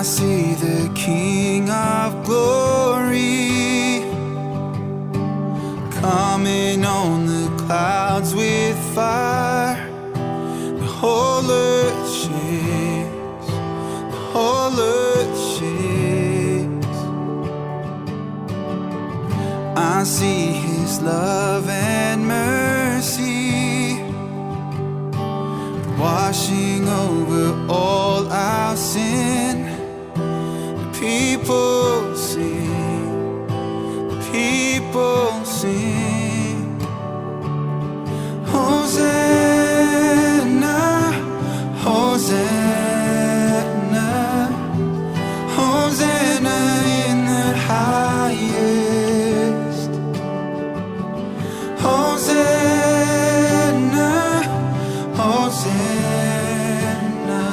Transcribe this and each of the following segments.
I see the King of Glory coming on the clouds with fire. The whole earth shakes, the whole earth shakes. I see His love and mercy washing over all our sin. The people sing, the people sing. Hosanna, Hosanna, Hosanna in the highest. Hosanna, Hosanna,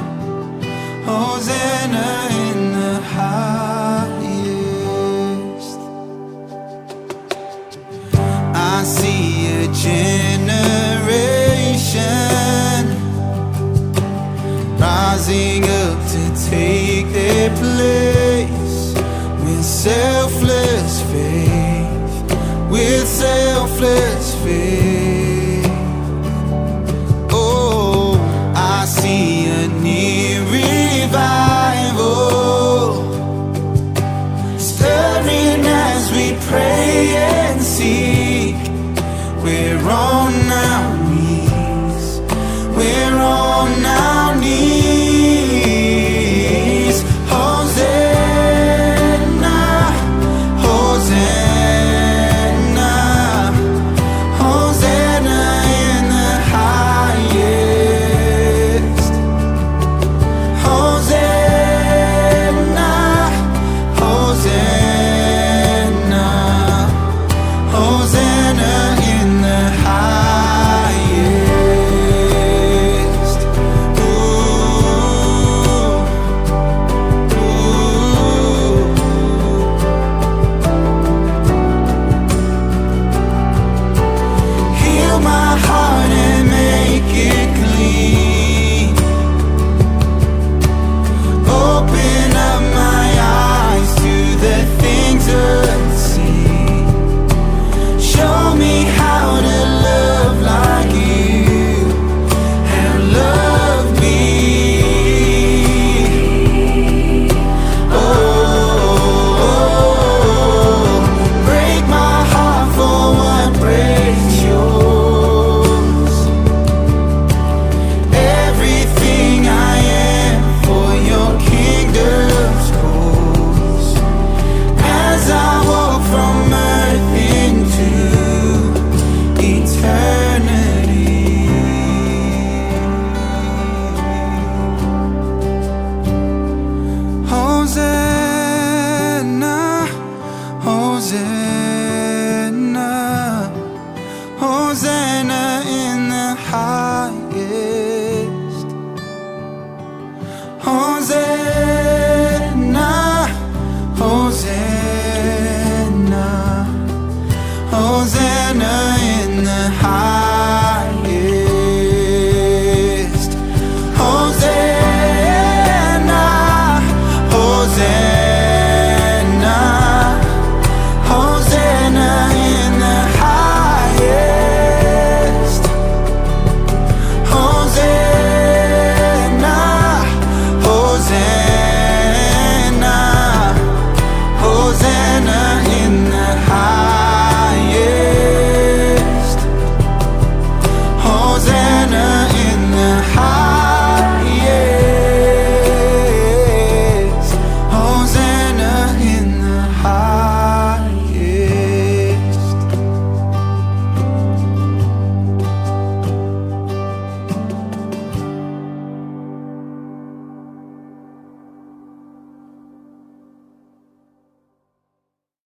Hosanna in the highest. I see a generation rising up to take their place with selfless faith, with selfless faith. Oh, I see a near revival stirring as we pray and seek. We're on our knees, we're on our knees. Hosanna, Hosanna, Hosanna in the highest. Hosanna, Hosanna, Hosanna in the highest. Ooh, ooh. Heal my heart and make it clean. Open up my eyes to the things unseen. Show me how to love like you have loved me. Oh, break my heart for what breaks yours. Everything I am for your kingdom's cause. As I walk from earth into eternity. Hosanna, Hosanna.